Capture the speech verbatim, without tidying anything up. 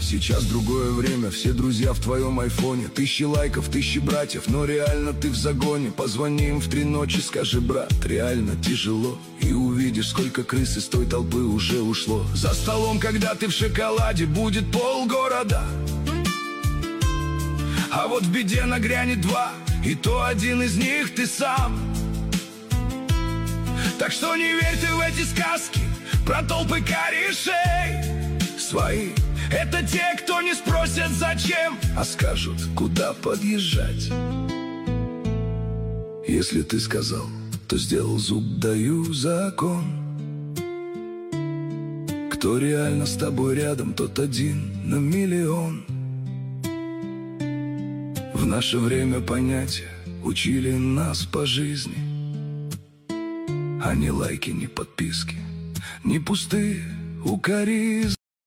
Сейчас другое время, все друзья в твоем айфоне. Тысячи лайков, тысячи братьев, но реально ты в загоне. Позвони им в три ночи, скажи: брат, реально тяжело. И увидишь, сколько крыс из той толпы уже ушло. За столом, когда ты в шоколаде, будет полгорода. А вот в беде нагрянет два, и то один из них ты сам. Так что не верь ты в эти сказки про толпы корешей. Свои — это те, кто не спросят зачем, а скажут, куда подъезжать. Если ты сказал, то сделал, зуб даю закон. Кто реально с тобой рядом, тот один на миллион. В наше время понятия учили нас по жизни, а не лайки, не подписки, не пустые укоризны.